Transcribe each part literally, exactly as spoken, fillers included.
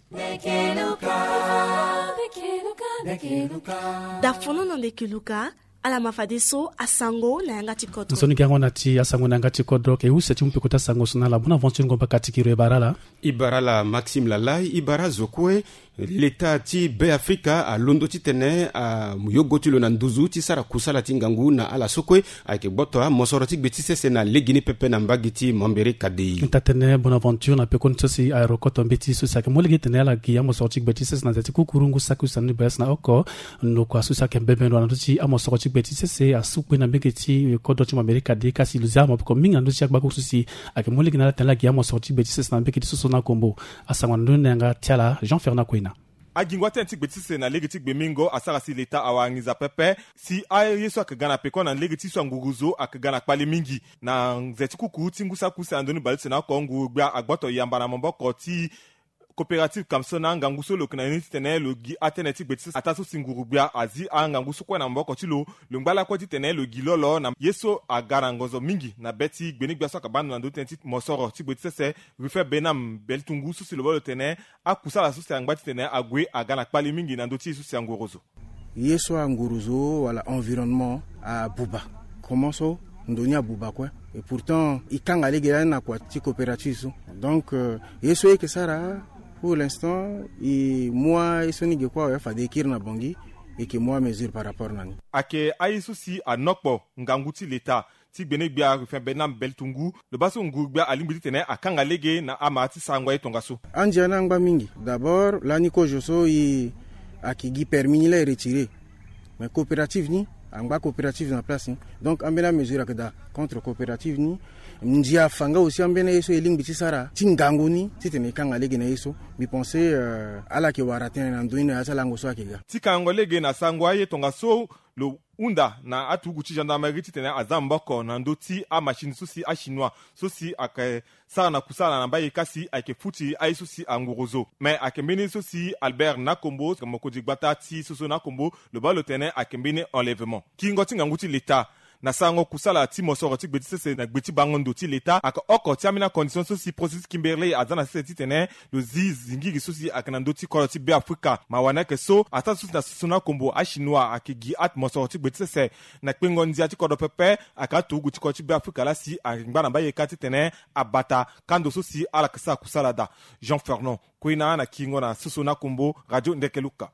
da fono no Nekeluka ala mafadiso asango na yanga tikoto nsoni kango nati asango na yanga tikoto ke use chumpe kota sango sona la bona aventure ngomba katikiro ibarala ibarala Maxime Lalai ibara zokwe l'État ti be Afrika a londo ti tene a muyogo ti lo na nduzu ti sara kusala ti ngangu na ala sokwe ayeke boto a mosoro ti gbe ti sese na legini pepe na mbagi ti Mambere Kadei nta tene Bonaventure na pekon sosi aerokoto mbeti sosi ake molege tene ala gi amosoro ti gbe ti sese na zati kukurungu saku sanu bes na oko no kwa sosi ake mbebe no na ti amosoro ti gbe ti sese a sukwe na mbege ti kodo ti Mambere Kadei kasi luzia mo ko minga ndo ti akbaku sosi ake molege na tene ala gi amosoro ti gbe ti sese na mbege ti soso na kombo asangwa ndo nga tiala Jean Fernand Kwena agingwa tenti gbetise na legiti gbemingo asara si leta awangiza pepe si aye yeso akagana peko na legiti so nguguzo akagana kpali mingi na zeti kuku tingusa kusa andoni balise na kongu gba agboto yamba na mboko ti coopérative kamsona nganguso lo kana ni tene lo gi ateneti gbetise ataso singurubia azi anganguso kwa na mboko ti lo lo ngbala kwa ti tene lo gi lolo na yeso agara ngozo mingi na beti gbeni gba so kabanu na do tenti mosoro ti gbetise rife benam beltungu so si lo bolo tene akusa la so si angba ti tene agwe agana kpali mingi na do ti so si angorozo yeso angorozo wala environnement a buba comment so ndonya buba quoi et pourtant ikanga legela na kwa ti coopérative donc euh, yeso e ke sara pour l'instant et moi et soni gekwa wa fa dekir na bongi et que moi mesure par rapport nani ake ayisu si anokpo nganguti leta ti gbene gbia rife benam beltungu le baso ngugba alimbiti tene akanga lege na amati sangwa etongaso anja na ngba mingi d'abord lani ko joso i akigi permis la retirer mais coopérative ni angba coopérative na place ni donc ambena mesure akada contre coopérative ni njia fanga aussi ambena yeso elingi tisara tinganguni titene kanga lege na yeso mi penser euh, ala ke waratin na ndoina asala ngoso akega tikango lege na sangwa etongaso lo unda na atugu ti gendarmerie ti tene azamboko na ndoti a machine susi a chinois susi ake sara na kusala na baye kasi ake futi ai susi angorozo mais ake mbeni susi Albert Nakombo moko digbata ti soso Nakombo le balo tene ake mbeni enlèvement kingo ti nganguti l'état na sango kusala ti mosoro ti gbeti sese na gbeti bangondo ti leta aka oko ti amina condition so si processus Kimberley azana sese ti tene lo zi zingigi so si aka na ndo ti kolo ti be Afrika ma wana ke so ata so na sona kombo a chinois ake gi at mosoro ti gbeti sese na kpengo ndia ti kodo pepe aka tugu ti kolo ti be Afrika la si ngba na baye ka ti tene abata kando so si ala kasa kusala da Jean Fernand Kwena na kingo na sona kombo radio Ndekeluka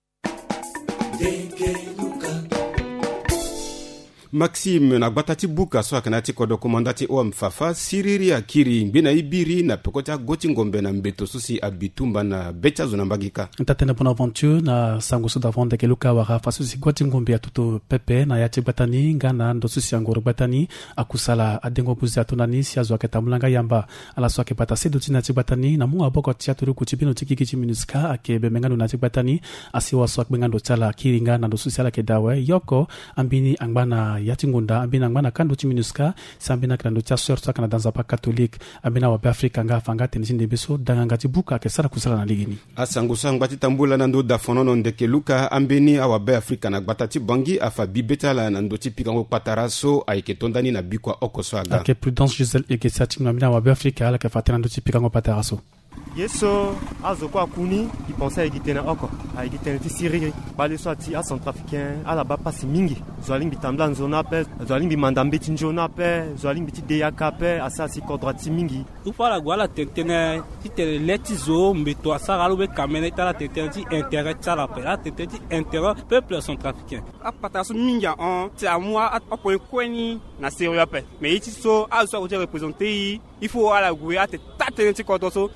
Ndekeluka Maxime na gbatati buka so akanati kodo komandati o mfafa siriri akiri mbina ibiri na pekota goti ngombe na mbeto susi abitumba na becha zona mbagika ntatena Bonaventure na sango so davon de keluka wara fa susi goti ngombe ya tuto pepe na yati gbatani ngana ndo susi angoro gbatani akusala adengo buzi atonani si azo aketamulanga yamba ala so akepata sedo tina gbatani na munga boko tia turu kutibino tikiki ti minuska akebe mengano na gbatani asiwa so akbengando tala kiringa na ndo susi ala kedawe yoko ambini angbana yati ngunda ambina ngwana kando ti minuska sambina kando tia sorta kana danza pa catholique ambina wa Afrika nga fanga tenisi beso danganga ti buka ke sara kusala na ligini asangu sangwa ti tambula na ndo da fonono Ndekeluka ambeni awa be Afrika na gbata ti bangi afa bibetala na ndo ti pikango pataraso ayeke tondani na bikwa okoso aga ake prudence Giselle eke satim ambina wa be Afrika ala ke fatena ndo ti pikango pataraso yeso azoko akuni ipensa ayekitene oko ayekitene ti siriri bale so ati acentrafricain ala ba pasi mingi zo alingi bitambula nzona ape zo alingi bimanda mbeti nzona ape zo alingi biti deyaka ape asa si kodra ti mingi ufala gwala tetene ti tele leti zo mbeto asara lo be kamene tala tetene ti intérêt tsala pe la tetene ti intérêt peuple centrafricain apata so mingi en ti amwa apo kweni na sérieux ape mais iti so azo ko représenter il faut ala gwe ate tatene ti kodra so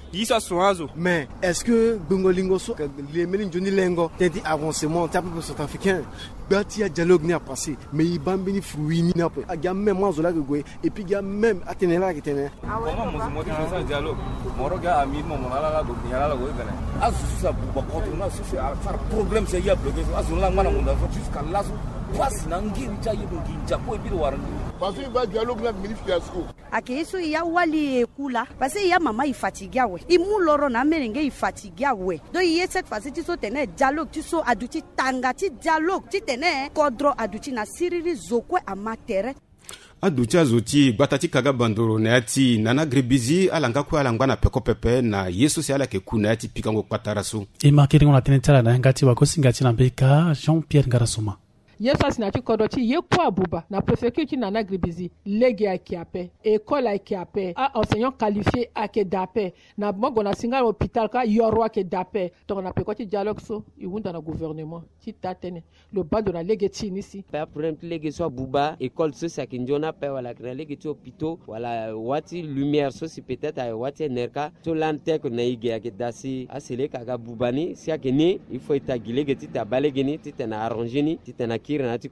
mais est-ce que Bongolingo so les melin joni lengo tenti avancement ta peuple centrafricain bati a dialogue ni a passé mais il bambini fruini na pe aga même moi zola gwe et puis ga même atenela ki tene comment mo mo ti dialogue moroga amir mo mala la go yala la go gane azu sa bu ko to na c'est un problème c'est ya bloqué azu la ngana mo jusqu'à là passe nangi cha yibu nginja ko bi warandu parce que va dialogue na ministre yasko akeso ya wali kula parce que ya mama ifatiga we imu loro na merenge ifatiga we do ye cette phase ti so tene dialogue ti so aduti tanga ti dialogue ti tene kodro aduti na siriri zokwe amatere aducha zoti batati kaga bandoro na yati nana grebizi alanga kwa alangwa na peko pepe na yesu si ala ke kuna yati pikango kwatarasu e markeri ngona tenetala na ngati wa kosinga na mbeka Jean-Pierre Ngarasoma yesu asinati kodoti ye kwa buba na préfecture nana gribizi lege akiape école akiape a enseignant qualifié ake dape na mongo na singa hôpital ka yoro ake dape donc na pekoti dialogue so iwunda na gouvernement ti tatene le bando na lege ti nisi pa problème lege so buba école so sa kinjona pe wala na lege ti hôpital wala wati lumière so si peut-être ay wati nerka to lante ko na ige ake dasi asele kaga bubani si ake ni il faut etagilege ti tabalege ni ti na arranger ni ti na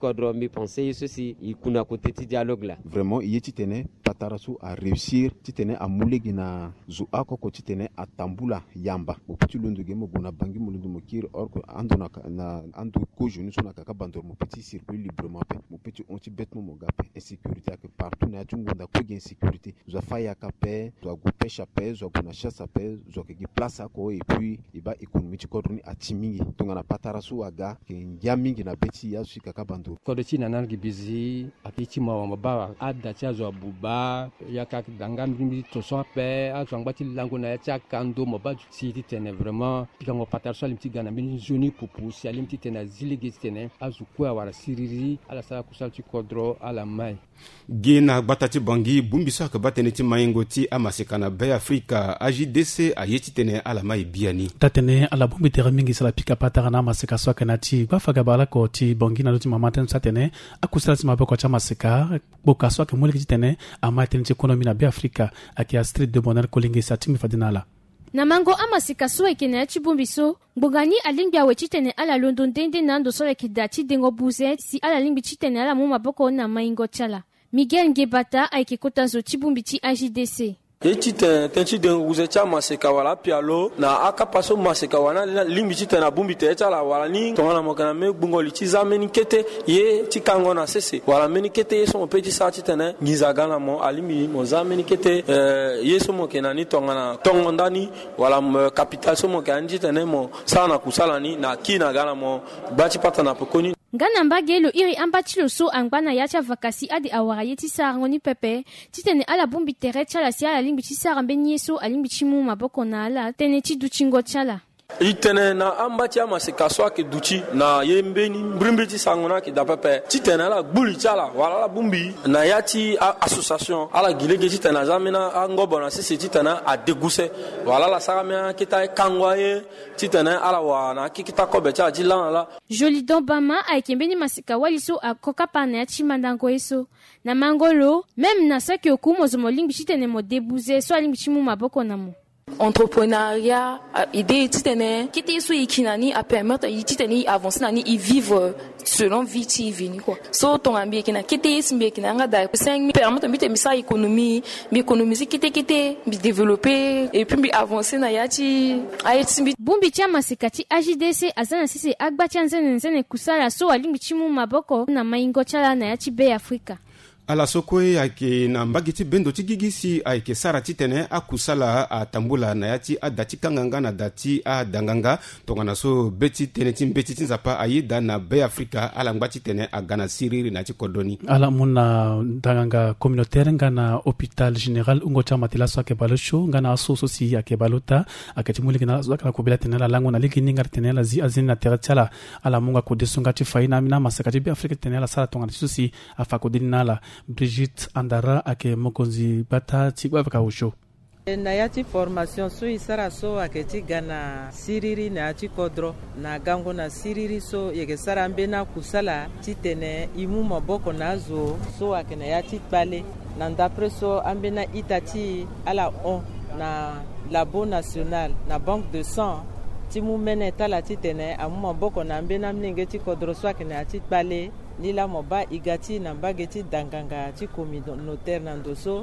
vraiment il titene patarasu à réussir titene à mulegi na zu akoko titene à tambula yamba au petit lundu gemo bona bangi mulundu mokir or ko andona na andu ko joni sona kaka bandor mo petit circuit librement pe mo petit on ti bêtement mo gape insécurité que partout na tungo nda ko insécurité zo faya kape zo go pêche pe zo go na chasse pe zo ke place ko et puis il ba économie ti ko roni atimingi tonga na patarasu aga ke nyamingi na beti ya kakabando kodoti na nangi bizi akiti ma maba ada chazo buba yaka dangam bimbi to so pe azo ngati lango na ya kando maba siti tene vraiment pikango patarso limti gana bin joni pupu si alimti tene ziligi tene azu kwa wala siriri ala sala kusalti kodro ala mai gina batati bangi bumbiso ka batene ti mayengoti amasekana be Afrika A J D C ayeti tene ala mai biani tatene ala bumbi tere mingi sala pika patara na maseka so kanati bafaga bala ko ti bangi na luti mamaten satene akusala ti maboko cha maseka boka so ke muliki tene amaten ti economy na be Afrika akia street de bonheur kolingi satimi fadinala na mango amasika so ekene ti bumbiso mbongani alingbi awe titene ala londo ndende nando so ekidati dengo buze si ala lingbi titene ala mu maboko na maingo chala Miguel Ngebata aike kotazo tibumbi ti A J D C Eti ten tenchi den uzecha maseka wala pialo na akapaso maseka wana limbi chita na bumbi te chala wala ni tongana mokana me bungoli chiza meni kete ye tikango na sese wala meni kete yeso mo peti sa chitene ngizagana mo alimi mo za meni kete yeso mo kenani tongana tongondani wala capital so mo kanji tene mo sana kusala ni na kina gana mo bachi pata na pokoni ngana mbagelo iri ambachilo so angbana yacha vakasi adi awara yeti sarangoni pepe titene ala bumbi tere chala si ala lingbi chisara mbeni yeso alimbi chimu maboko na ala tene chidu chingo chala itene na ambachi amaseka so ake duchi na yembeni mbrimbi ti sangona ki da pepe titene ala gbuli chala wala la bumbi na yati association ala gilege titene zamina angobo na sisi titene a deguse wala la saramia kita kangwaye titene ala wa na kikita kobe cha jilana la Jolidon Bama a ekembeni maseka waliso a kokapa na yati mandango eso na mangolo même na saki okumo zomo lingbi titene mo debuze so alimbi chimu maboko na mo entrepreneuriat idée titene kiti so ikinani a permettre titene avancer nani i vivre selon viti vini quoi so ton ambi kina kiti simbi kina nga da cinq mille permettre mi te mi sa économie mi économiser kiti kiti mi développer et puis mi avancer na yati ayeti bumbi chama sikati A J D C azana sisi agba chanzene nzene kusala so alimbi chimu maboko na maingo chala na yati be Afrika ala sokwe ake na mbagiti bendo tigigisi ake sarati tene akusala a tambula na yati adati kanganga na dati a danganga tongana so beti tene tim beti tinzapa ayida na be Afrika ala ngbati tene agana siriri na tikodoni ala muna danganga communautaire ngana hôpital général ungo chama tila so ake balosho ngana asoso si ake balota akati muliki na so akala kubela tene la lango na liki ningar tene la zi azina terachala ala munga ko desunga ti faina mina masakati be Afrika tene la sala tongana susi afako dinala Brigitte Andara ake mokonzi bata tigwa vakausho na yati formation so isara so aketi gana siriri na yati kodro na gango na siriri so yeke sara mbena kusala titene imu maboko nazo so akena yati pale na ndapre so ambena itati ala on na labo national na banque de sang timu mene tala titene amu maboko na mbena mninge ti kodro so akena yati pale lila moba igati na mbageti danganga ti communautaire na ndoso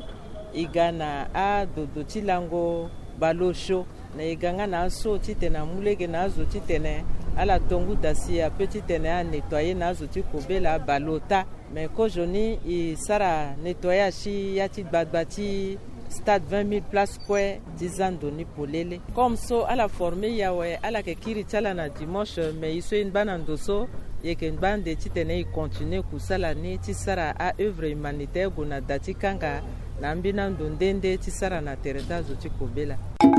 igana a dodo ti lango balosho na iganga na so titene mulege na zo titene ala tongu dasi a petit tene a nettoyer na zo ti kobela balota mais ko joni i sara nettoyage chi yati badbati stade vingt mille places kwe dizando ni polele comme so ala formé yawe ala ke kiri tala na dimanche mais iso in banando so yeke bande ti tene i continue kusala ni ti sara a œuvre humanitaire gue na da ti kanga na mbina ndo ndende ti sara na tereta zo ti kobela.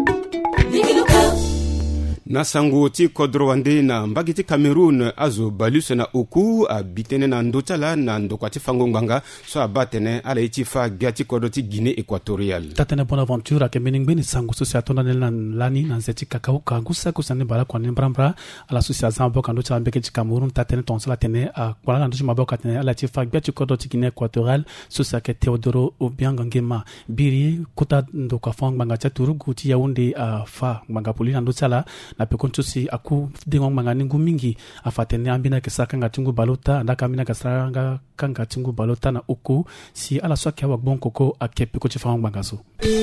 Na sango ti kodro wande na mbagi ti Cameroun azo balus na oku a bitene na ndotala na ndokwa ti fango ngbanga so abatene ala iti fa gia ti kodro ti Guinée équatoriale. Tatene Bonaventure ake meningbe ni sango sosi atona na lani na nzeti kakao kangusa kusani bala kwa nimbrambra ala sosi azambo kando ti ambeke ti Cameroun tatene tonsala tene a kwala na ndoji maboka tene ala ti fa gia ti kodro ti Guinée équatoriale sosi ake Teodoro Obiang Nguema biri kota ndokwa fango ngbanga ti Turugu ti Yaoundé a fa ngbanga poli na ndotala na pekonto si aku dengo mangani ngu mingi afatene ambina ke sakanga tingu balota ndaka ambina ke sakanga kanga tingu balota na uku si ala so kya wakbon koko akepe ko chifanga bangaso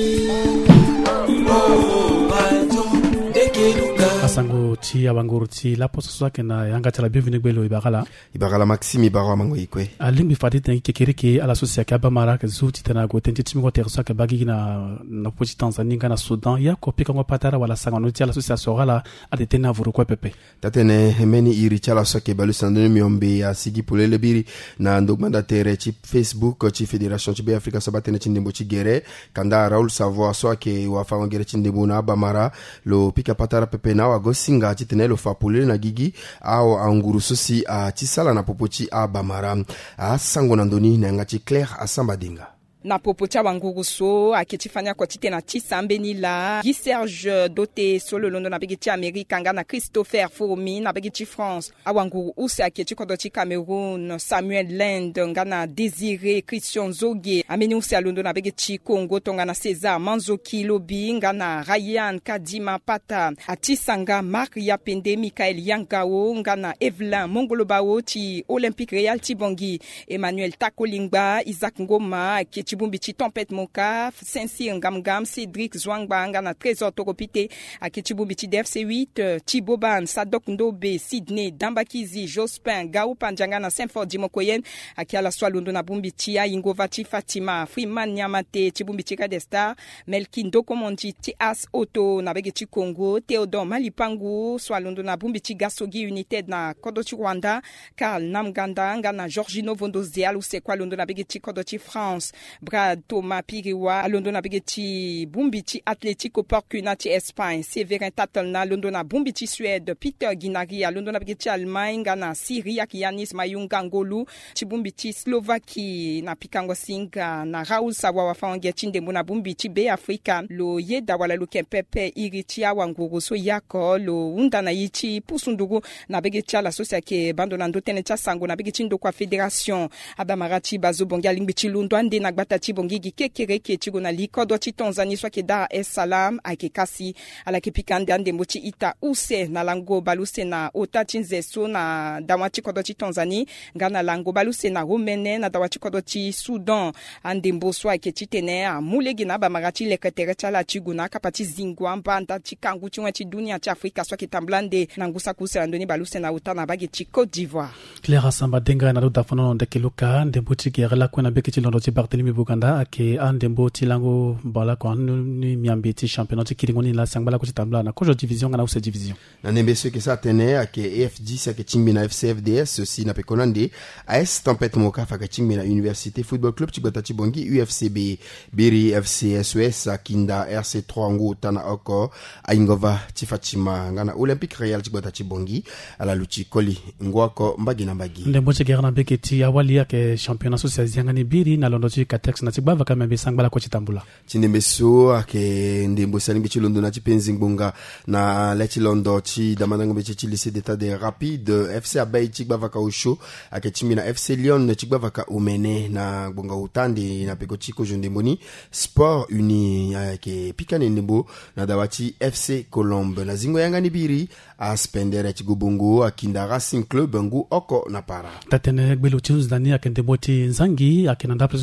asango ti abanguru ti la poso so ke na yanga tala bienvenue gbelo ibagala ibagala Maxime ibagala mango ikwe alimbi fadite ngi kekereke ala so sia ka mara ke zuti tana go tenti timi ko terso ke bagi na na poti Tanzanie kana Sudan ya ko pika ngo patara wala sangano ti ala so sia sogala ade tena vuru ko pepe tatene hemeni iri chala so ke balu sandene miombe ya sigi polele biri na ndogmanda tere ci Facebook ci Fédération ci be Afrika sabatene ci ndembo ci gere kanda Raoul Savoie so ke wa fa ngere ci ndembo na bamara lo pika patara pepe na wa gosinga ci tenelo fa polele na gigi au anguru sosi a ci sala na popochi a bamara a sango na ndoni na ngati Claire Asamba Dinga na popo tia wanguru so akiti fanya kwa tite na tisambeni la Guy Serge doté solo londo na begi ti Amerika nga na Christopher Fourmi na begi ti France awanguru use akiti kodo ti Cameroun Samuel Land nga na Désiré Christian Zogue ameni use londo na begi ti Congo tonga na César Manzoki Lobi nga na Ryan Kadima Pata atisanga Mark Yapende Michael Yangao nga na Evelyn Mongolobao ti Olympique Real ti Bongi Emmanuel Takolingba Isaac Ngoma akiti Chibumbi chi Tempête Moka, Saint-Cyr Ngam-Ngam, Cédric Zouangba, Ngana Trésor Tokopite, Aki Chibumbi chi D F C huit, Chiboban, Sadok Ndobe, Sydney, Dambakizi, Jospin, Gaou Panjangana, Saint-Fort Dimokoyen, Aki ala Swalondo na Bumbi chi Ingova chi Fatima, Freeman Nyamate, Chibumbi chi Kadesta, Melkin Dokomondi, ti As Auto, na Bege chi Congo, Théodore Malipangu, Swalondo na Bumbi chi Gasogi United na Kodo chi Rwanda, Karl Namganda, Ngana Georgino Vondozial, ou se kwa Londo na Bege chi Kodo chi France, Brad Thomas Piriwa Londona Begeti Bumbiti Atletico Porcuna ti Espagne Severin Tatalna Londona Bumbiti Suède Peter Guinari Londona Begeti Allemagne na Syria Yanis Mayunga Ngolu Chibumbiti Slovaquie na Pikango Singa na Raoul Savoie wa Fangeti Ndembo na Bumbiti Be Africa lo Yeda wala lo Kempepe Iritia Wanguru so Yako lo Unda na Yichi Pusundugu na Begeti la sosia ke bandona ndotene cha sango na Begeti ndo kwa Fédération Abamarati Bazo Bongia Lingbichi Lundwande na gbata chibongigi kekereke chigona likodo chi Tanzanie swa ke Dar es Salaam ake kasi ala ke pikande ande mochi ita use na lango baluse na ota chinzeso na dawa chikodo chi Tanzanie ngana lango baluse na Romene na dawa chikodo chi Sudan ande mboso ake chitene a mulegi na bamagachi leketere chala chiguna kapati zingwa mbanda chikangu chimwe chi dunia cha Afrika swa ke tamblande na ngusa kuse andoni baluse na ota na bagi chi Côte d'Ivoire. Claire Asamba Dinga na ruda fono ndeke luka ndembo chi gerela kwa na beki chi londo chi Barthélemy Buganda ake andembo tilango bala kwa ni miambi ti championnat ti kiringoni la sangbala ko tambla na ko division ngana use division na nembe ce que ça tene ake E F dix ake chimbi na F C F D S aussi na pekonande A S Tempête Moka fa chimbi na Université Football Club Chibata Chibongi U F C B Biri F C S O S Kinda R C trois ngo tana oko Aingova Tifachima ngana Olympique Real Chibata Chibongi ala luchi koli ngwako mbagi na mbagi ndembo che gerana beketi awali ake championnat social ngani biri na londo chi katex na tibava kama be sangbala ko chitambula chindembe so ake ndembo salimbi chilondo na chipenzi ngbonga na lechi londo chi damandango be chi lycée d'état de rapide F C Abay chibava ka usho ake chimbi na F C Lyon chibava ka umene na ngbonga utandi na peko chiko jondemboni Sport Uni ake pikane ndembo na dawati F C Colombe na zingo yanga nibiri a spendere chigubungu akinda Racing Club ngu oko na para tatene gbelo chunz dani ake ndembo ti nzangi ake nanda preso ya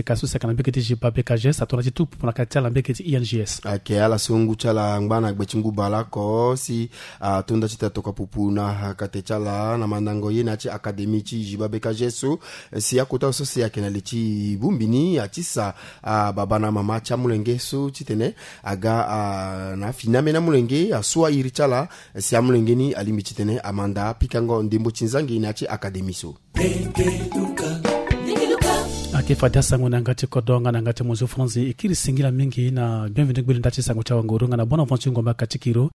maseka su sekana mbeketi jipa bkg satona titu pona katala mbeketi I N G S ake ala sungu chala ngbana gbechingu balako si uh, tunda chita toka pupuna kate chala na mandango yena chi akademi chi jiba bkg su si akota so si akena lichi bumbini atisa uh, baba na mama cha mulenge su chitene aga uh, na finame na mulenge aswa iri chala si amulenge ni alimi chitene amanda pikango ndimbo chinzangi na chi akademi su ake fadia sango na ngati kodonga na ngati mozo franzi ikiri singila mingi na bienvenue gbeli ndati sango cha wangoro na bona vonchi ngomba katikiro